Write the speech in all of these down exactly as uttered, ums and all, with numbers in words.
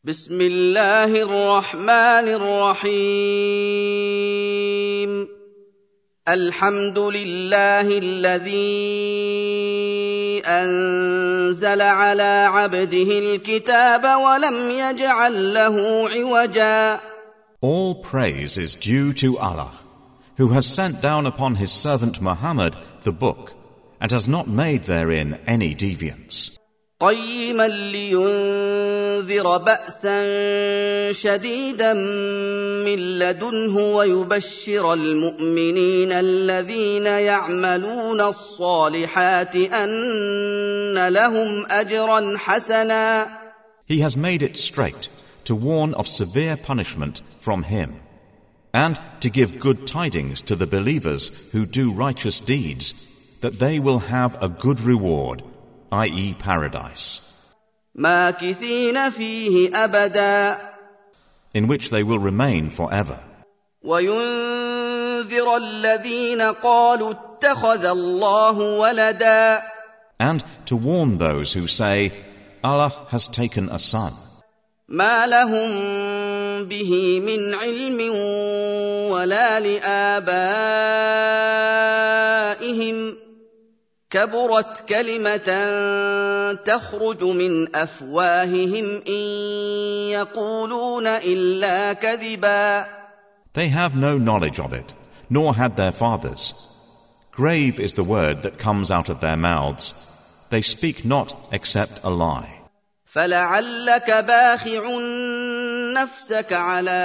بسم الله الرحمن الرحيم الحمد لله الذي أنزل على عبده الكتاب ولم يجعل له عوجا. All praise is due to Allah, who has sent down upon his servant Muhammad the book, and has not made therein any deviance. قيما لينذر بأسا شديدا من لدنه ويبشر المؤمنين الذين يعملون الصالحات أن لهم أجرا حسنا. He has made it straight to warn of severe punishment from him, and to give good tidings to the believers who do righteous deeds, that they will have a good reward, that is paradise, ماكثين فيه أبدا, in which they will remain forever. وينذر الذين قالوا اتخذ الله ولدا, and to warn those who say, Allah has taken a son. ما لهم به من علم ولا لآبائهم كبرت كلمة تخرج من أفواههم إن يقولون إلا كذبا. They have no knowledge of it, nor had their fathers. Grave is the word that comes out of their mouths. They speak not except a lie. فلعلك باخع نفسك على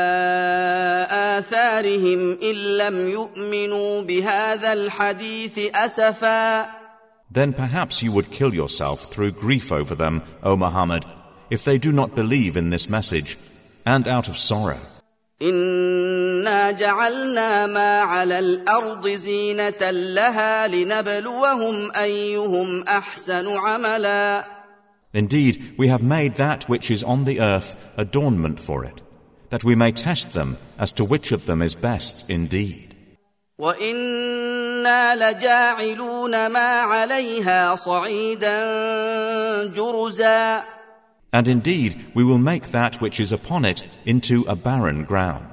آثارهم إن لم يؤمنوا بهذا الحديث أسفا. Then perhaps you would kill yourself through grief over them, O Muhammad, if they do not believe in this message, and out of sorrow. إنا جعلنا ما على الأرض زينة لها لنبلوهم أيهم أحسن عملا. Indeed, we have made that which is on the earth adornment for it, that we may test them as to which of them is best indeed. وَإِنَّا لَجَاعِلُونَ مَا عَلَيْهَا صَعِيدًا جُرُزًا. And indeed, we will make that which is upon it into a barren ground.